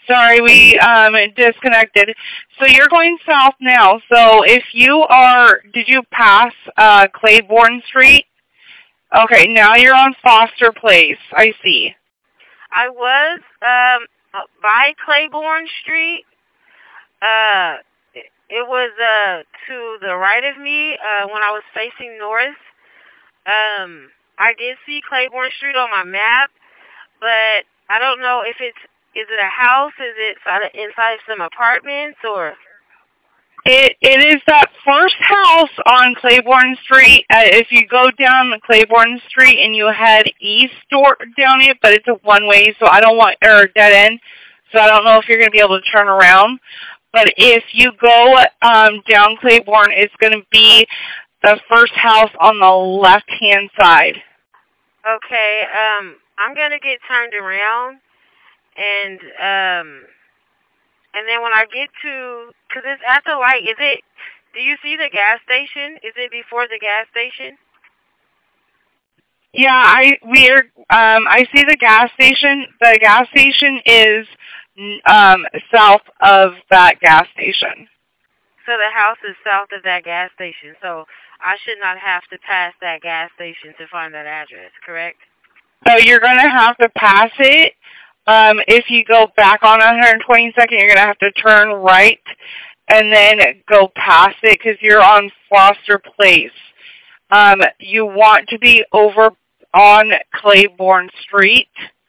Sorry, we disconnected. So you're going south now. So if you are, did you pass Claiborne Street? Okay, now you're on Foster Place. I see. I was by Claiborne Street. It was to the right of me when I was facing north. I did see Claiborne Street on my map, but I don't know if is it a house? Is it inside some apartments or? It is that first house on Claiborne Street. If you go down Claiborne Street and you head east or down it, but it's a one way, so I don't want or dead end. So I don't know if you're going to be able to turn around. But if you go down Claiborne, it's going to be the first house on the left hand side. Okay. I'm gonna get turned around and then when I get to, because it's at the light, do you see the gas station? Is it before the gas station? Yeah, I see the gas station. The gas station is south of that gas station. So the house is south of that gas station. So I should not have to pass that gas station to find that address, correct? So you're going to have to pass it. If you go back on 122nd, you're going to have to turn right and then go past it because you're on Foster Place. You want to be over on Claiborne Street.